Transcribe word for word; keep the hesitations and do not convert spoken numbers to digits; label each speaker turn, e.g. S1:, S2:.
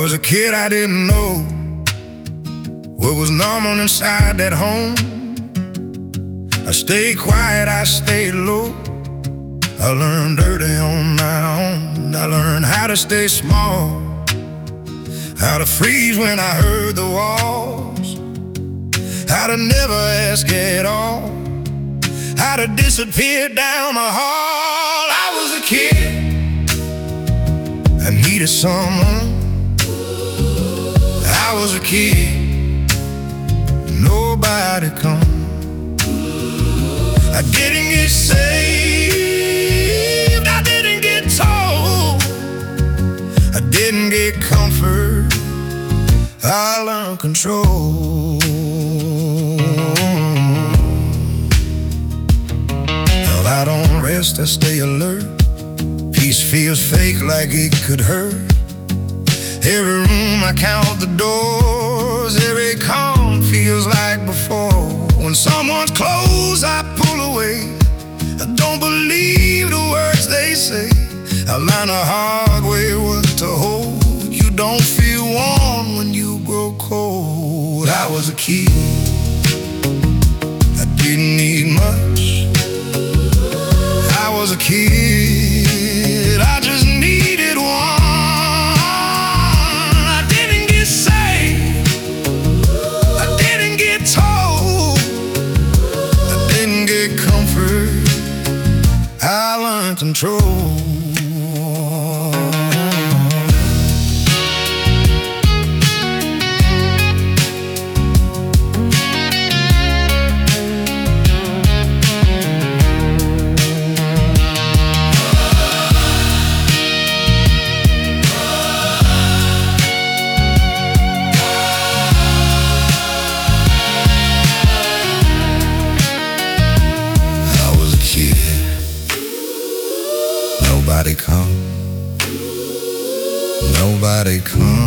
S1: was a kid, I didn't know what was normal inside that home. I stayed quiet, I stayed low. I learned dirty on my own. I learned how to stay small, how to freeze when I heard the walls, how to never ask at all, how to disappear down the hall. I was a kid, I needed someone. I was a kid, nobody come. I didn't get saved, I didn't get told, I didn't get comfort, I learned control. Well, I don't rest, I stay alert. Peace feels fake, like it could hurt. Every room I count the doors, every calm feels like before. When someone's close, I pull away. I don't believe the words they say. I learned the hard way what to hold. You don't feel warm when you grow cold. I was a kid, I didn't need much. I was a kid, I just needed one. I didn't get saved, I didn't get told, I didn't get comfort, I learned control. Nobody come, nobody come.